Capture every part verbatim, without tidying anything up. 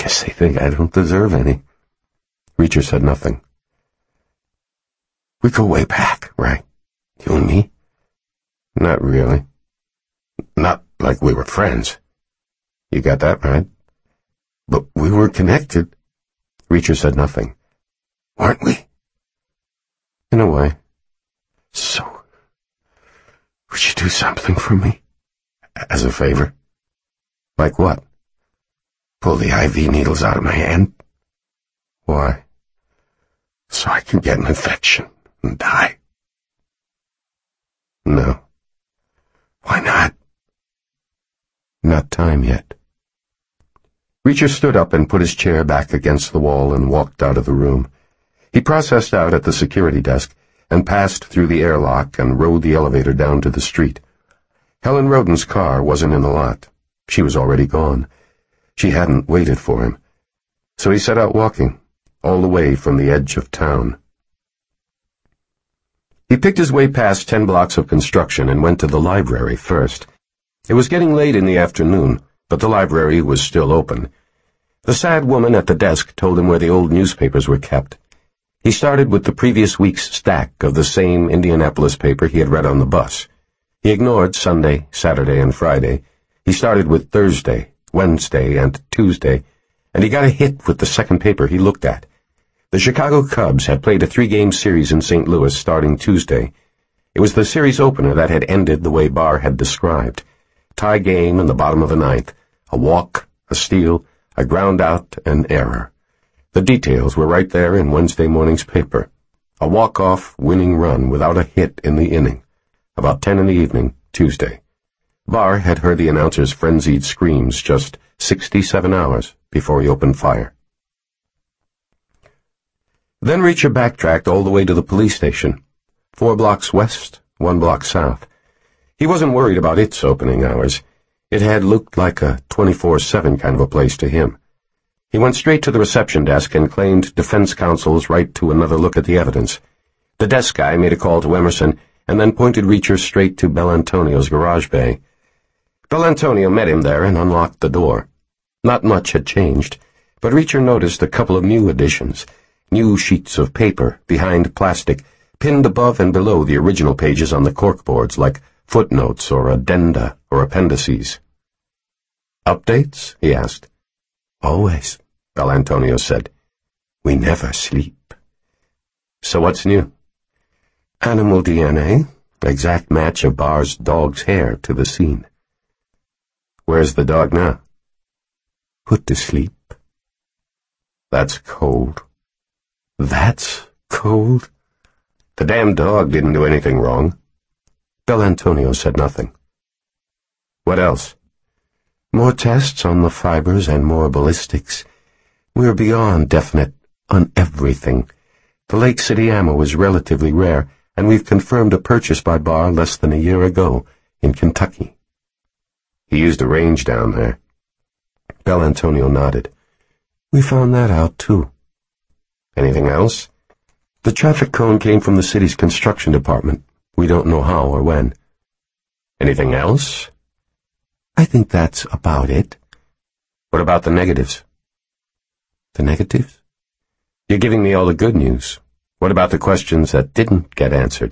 guess they think I don't deserve any. Reacher said nothing. We go way back, right? You and me? Not really. Not like we were friends. You got that right? But we were connected. Reacher said nothing. Weren't we? In a way. So, would you do something for me? As a favor? Like what? Pull the I V needles out of my hand? Why? So I can get an infection and die. No. Why not? Not time yet. Reacher stood up and put his chair back against the wall and walked out of the room. He processed out at the security desk and passed through the airlock and rode the elevator down to the street. Helen Roden's car wasn't in the lot. She was already gone. She hadn't waited for him. So he set out walking, all the way from the edge of town. He picked his way past ten blocks of construction and went to the library first. It was getting late in the afternoon, but the library was still open. The sad woman at the desk told him where the old newspapers were kept. He started with the previous week's stack of the same Indianapolis paper he had read on the bus. He ignored Sunday, Saturday, and Friday. He started with Thursday, Wednesday, and Tuesday, and he got a hit with the second paper he looked at. The Chicago Cubs had played a three-game series in Saint Louis starting Tuesday. It was the series opener that had ended the way Barr had described. Tie game in the bottom of the ninth, a walk, a steal, a ground out, an error. The details were right there in Wednesday morning's paper. A walk-off winning run without a hit in the inning. About ten in the evening, Tuesday. Barr had heard the announcer's frenzied screams just sixty-seven hours before he opened fire. Then Reacher backtracked all the way to the police station. Four blocks west, one block south. He wasn't worried about its opening hours. It had looked like a twenty-four seven kind of a place to him. He went straight to the reception desk and claimed defense counsel's right to another look at the evidence. The desk guy made a call to Emerson and then pointed Reacher straight to Belantonio's garage bay. Belantonio met him there and unlocked the door. Not much had changed, but Reacher noticed a couple of new additions, new sheets of paper behind plastic, pinned above and below the original pages on the corkboards like footnotes or addenda or appendices. Updates? He asked. Always, Belantonio said. We never sleep. So what's new? Animal D N A, exact match of Barr's dog's hair to the scene. Where's the dog now? Put to sleep. That's cold. That's cold? The damn dog didn't do anything wrong. Belantonio said nothing. What else? More tests on the fibers and more ballistics. We're beyond definite on everything. The Lake City ammo is relatively rare, and we've confirmed a purchase by Barr less than a year ago in Kentucky. He used a range down there. Belantonio nodded. We found that out, too. Anything else? The traffic cone came from the city's construction department. We don't know how or when. Anything else? I think that's about it. What about the negatives? The negatives? You're giving me all the good news. What about the questions that didn't get answered?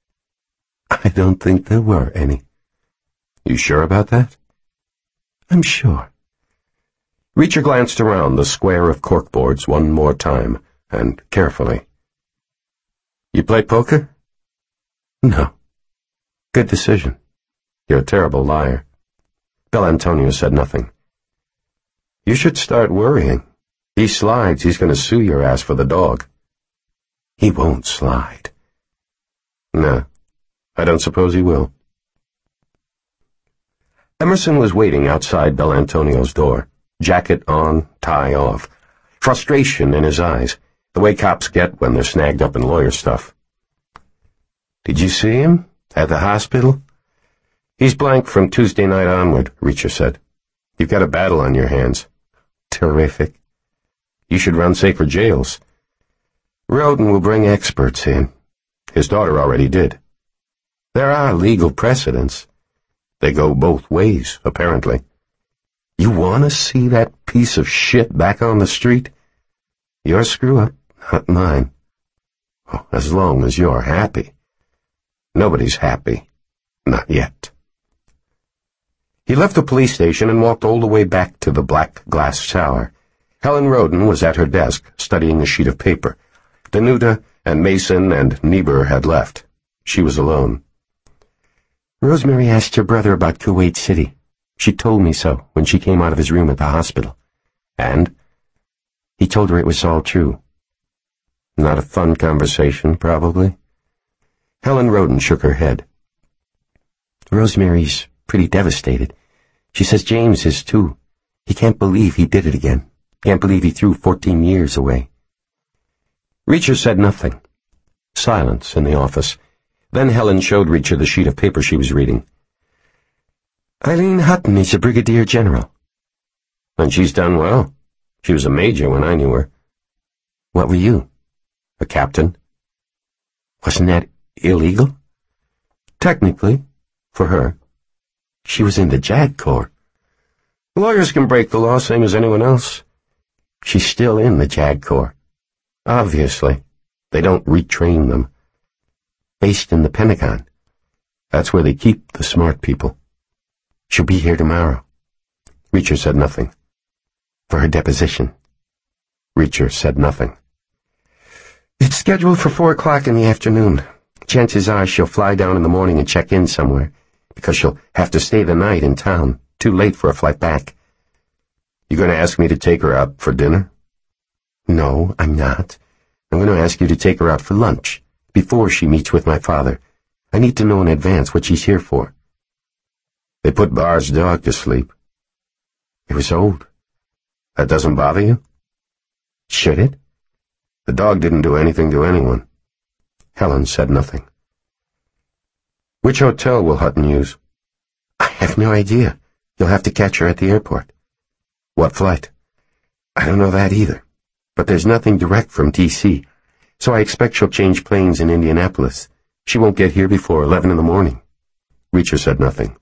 I don't think there were any. You sure about that? I'm sure. Reacher glanced around the square of corkboards one more time, and carefully. You play poker? No. Good decision. You're a terrible liar. Belantonio said nothing. You should start worrying. He slides, he's going to sue your ass for the dog. He won't slide. No, I don't suppose he will. Emerson was waiting outside Belantonio's door, jacket on, tie off, frustration in his eyes, the way cops get when they're snagged up in lawyer stuff. Did you see him? At the hospital? He's blank from Tuesday night onward, Reacher said. You've got a battle on your hands. Terrific. You should run safer jails. Roden will bring experts in. His daughter already did. There are legal precedents. They go both ways, apparently. You want to see that piece of shit back on the street? Your screw-up, not mine. Oh, as long as you're happy. Nobody's happy. Not yet. He left the police station and walked all the way back to the black glass tower. Helen Roden was at her desk, studying a sheet of paper. Danuta and Mason and Niebuhr had left. She was alone. Rosemary asked her brother about Kuwait City. She told me so when she came out of his room at the hospital. And? He told her it was all true. Not a fun conversation, probably. Helen Roden shook her head. Rosemary's pretty devastated. She says James is too. He can't believe he did it again. Can't believe he threw fourteen years away. Reacher said nothing. Silence in the office. Then Helen showed Reacher the sheet of paper she was reading. Eileen Hutton is a brigadier general. And she's done well. She was a major when I knew her. What were you? A captain? Wasn't that illegal? Technically, for her. She was in the JAG Corps. Lawyers can break the law same as anyone else. She's still in the JAG Corps. Obviously. They don't retrain them. Based in the Pentagon. That's where they keep the smart people. She'll be here tomorrow. Reacher said nothing. For her deposition. Reacher said nothing. It's scheduled for four o'clock in the afternoon. Chances are she'll fly down in the morning and check in somewhere, because she'll have to stay the night in town, too late for a flight back. You going to ask me to take her out for dinner? No, I'm not. I'm going to ask you to take her out for lunch, before she meets with my father. I need to know in advance what she's here for. They put Barr's dog to sleep. It was old. That doesn't bother you? Should it? The dog didn't do anything to anyone. Helen said nothing. Which hotel will Hutton use? I have no idea. You'll have to catch her at the airport. What flight? I don't know that either. But there's nothing direct from D C, so I expect she'll change planes in Indianapolis. She won't get here before eleven in the morning. Reacher said nothing.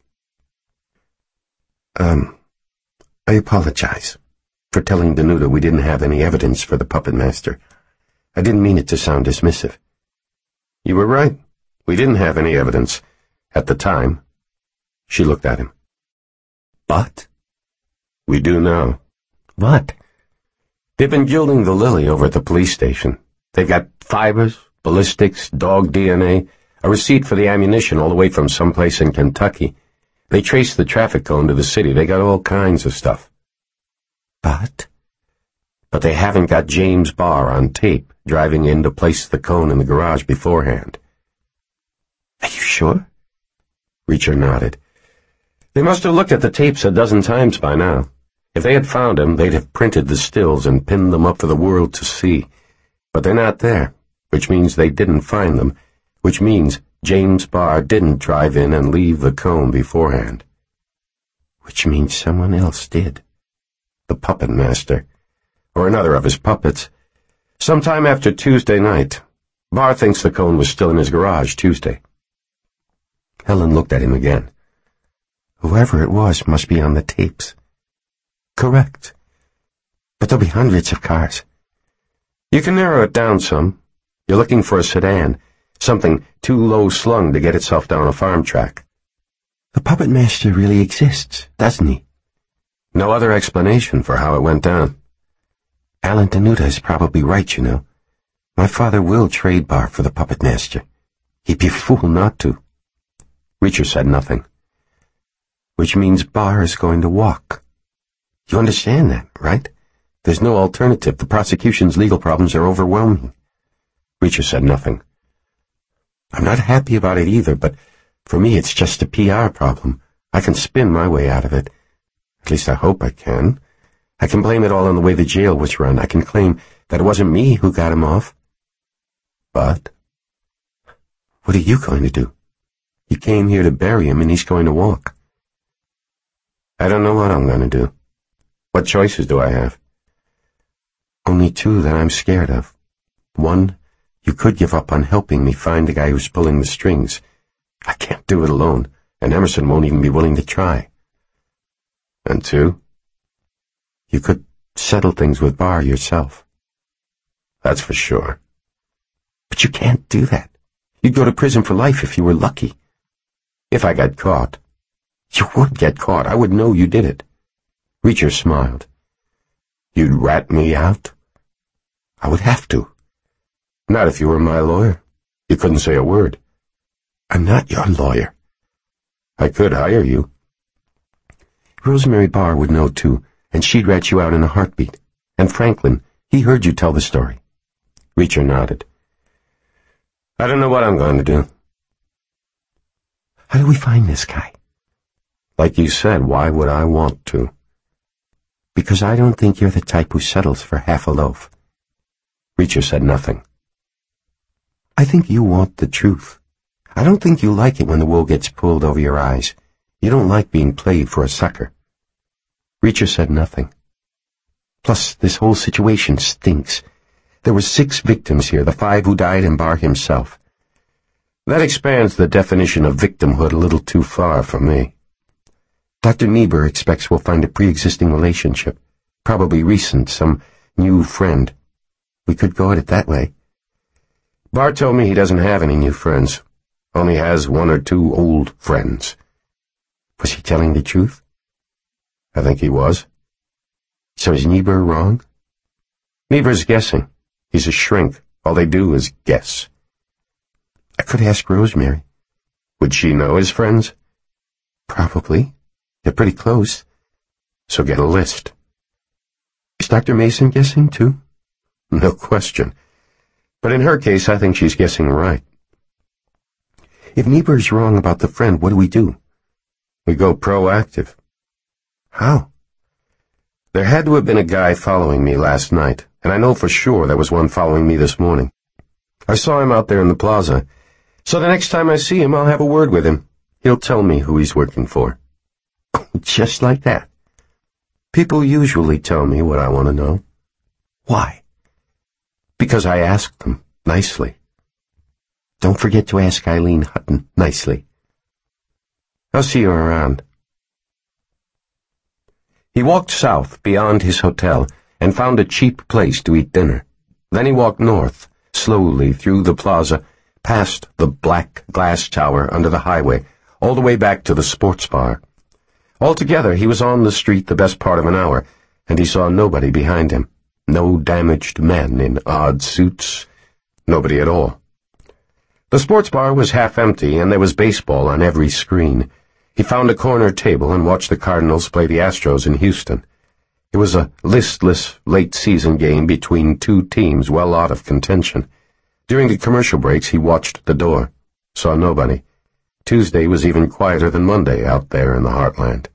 Um, I apologize for telling Danuta we didn't have any evidence for the puppet master. I didn't mean it to sound dismissive. You were right. We didn't have any evidence. At the time. She looked at him. But? We do now. What? They've been gilding the lily over at the police station. They've got fibers, ballistics, dog D N A, a receipt for the ammunition all the way from someplace in Kentucky. They traced the traffic cone to the city. They got all kinds of stuff. But? But they haven't got James Barr on tape, driving in to place the cone in the garage beforehand. Are you sure? Reacher nodded. They must have looked at the tapes a dozen times by now. If they had found him, they'd have printed the stills and pinned them up for the world to see. But they're not there, which means they didn't find them, which means James Barr didn't drive in and leave the cone beforehand. Which means someone else did. The puppet master. Or another of his puppets. Sometime after Tuesday night. Barr thinks the cone was still in his garage Tuesday. Helen looked at him again. Whoever it was must be on the tapes. Correct. But there'll be hundreds of cars. You can narrow it down some. You're looking for a sedan, something too low-slung to get itself down a farm track. The puppet master really exists, doesn't he? No other explanation for how it went down. Alan Danuta is probably right, you know. My father will trade Barr for the puppet master. He'd be a fool not to. Reacher said nothing. Which means Barr is going to walk. You understand that, right? There's no alternative. The prosecution's legal problems are overwhelming. Reacher said nothing. I'm not happy about it either, but for me it's just a P R problem. I can spin my way out of it. At least I hope I can. I can blame it all on the way the jail was run. I can claim that it wasn't me who got him off. But what are you going to do? You came here to bury him and he's going to walk. I don't know what I'm going to do. What choices do I have? Only two that I'm scared of. One, you could give up on helping me find the guy who's pulling the strings. I can't do it alone, and Emerson won't even be willing to try. And two, You could settle things with Barr yourself. That's for sure. But you can't do that. You'd go to prison for life if you were lucky. If I got caught. You would get caught. I would know you did it. Reacher smiled. You'd rat me out? I would have to. Not if you were my lawyer. You couldn't say a word. I'm not your lawyer. I could hire you. Rosemary Barr would know too, and she'd rat you out in a heartbeat. And Franklin, he heard you tell the story. Reacher nodded. I don't know what I'm going to do. How do we find this guy? Like you said, why would I want to? Because I don't think you're the type who settles for half a loaf. Reacher said nothing. I think you want the truth. I don't think you like it when the wool gets pulled over your eyes. You don't like being played for a sucker. Reacher said nothing. Plus, this whole situation stinks. There were six victims here, the five who died and Barr himself. That expands the definition of victimhood a little too far for me. Doctor Niebuhr expects we'll find a pre-existing relationship, probably recent, some new friend. We could go at it that way. Barr told me he doesn't have any new friends, only has one or two old friends. Was he telling the truth? I think he was. So is Niebuhr wrong? Niebuhr's guessing. He's a shrink. All they do is guess. I could ask Rosemary. Would she know his friends? Probably. They're pretty close. So get a list. Is Doctor Mason guessing, too? No question. But in her case, I think she's guessing right. If Niebuhr's wrong about the friend, what do we do? We go proactive. How? There had to have been a guy following me last night, and I know for sure there was one following me this morning. I saw him out there in the plaza, so the next time I see him, I'll have a word with him. He'll tell me who he's working for. Just like that. People usually tell me what I want to know. Why? Because I asked them nicely. Don't forget to ask Eileen Hutton nicely. I'll see you around. He walked south beyond his hotel and found a cheap place to eat dinner. Then he walked north, slowly through the plaza, past the black glass tower under the highway, all the way back to the sports bar. Altogether, he was on the street the best part of an hour, and he saw nobody behind him. No damaged men in odd suits. Nobody at all. The sports bar was half empty, and there was baseball on every screen. He found a corner table and watched the Cardinals play the Astros in Houston. It was a listless, late-season game between two teams well out of contention. During the commercial breaks, he watched the door. Saw nobody. Tuesday was even quieter than Monday out there in the heartland.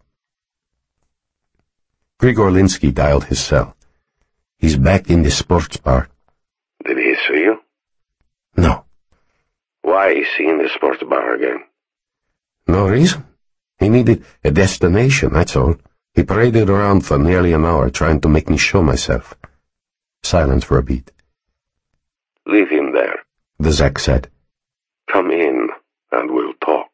Grigor Linsky dialed his cell. He's back in the sports bar. Did he see you? No. Why is he in the sports bar again? No reason. He needed a destination, that's all. He paraded around for nearly an hour trying to make me show myself. Silence for a beat. Leave him there, the Zec said. Come in, and we'll talk.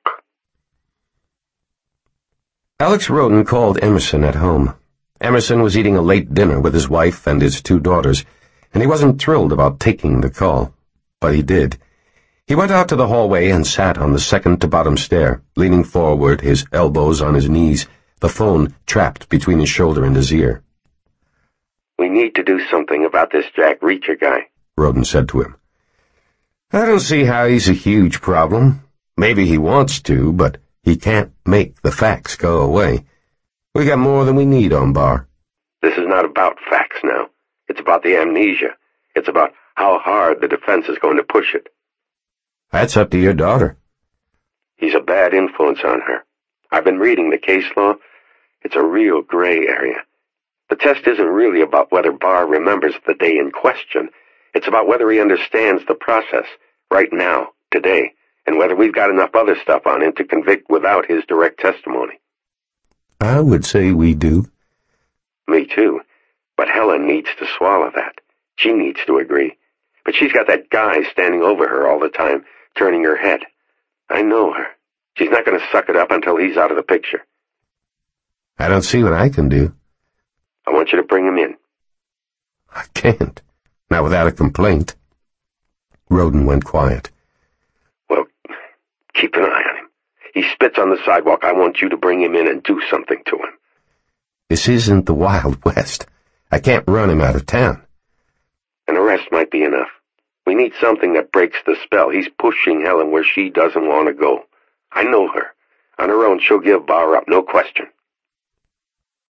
Alex Roden called Emerson at home. Emerson was eating a late dinner with his wife and his two daughters, and he wasn't thrilled about taking the call. But he did. He went out to the hallway and sat on the second-to-bottom stair, leaning forward, his elbows on his knees, the phone trapped between his shoulder and his ear. We need to do something about this Jack Reacher guy, Roden said to him. I don't see how he's a huge problem. Maybe he wants to, but he can't make the facts go away. We got more than we need on Barr. This is not about facts now. It's about the amnesia. It's about how hard the defense is going to push it. That's up to your daughter. He's a bad influence on her. I've been reading the case law. It's a real gray area. The test isn't really about whether Barr remembers the day in question. It's about whether he understands the process, right now, today, and whether we've got enough other stuff on him to convict without his direct testimony. I would say we do. Me too. But Helen needs to swallow that. She needs to agree. But she's got that guy standing over her all the time, turning her head. I know her. She's not going to suck it up until he's out of the picture. I don't see what I can do. I want you to bring him in. I can't. Not without a complaint. Roden went quiet. Well, keep an eye on him. He spits on the sidewalk. I want you to bring him in and do something to him. This isn't the Wild West. I can't run him out of town. An arrest might be enough. We need something that breaks the spell. He's pushing Helen where she doesn't want to go. I know her. On her own, she'll give Bar up, no question.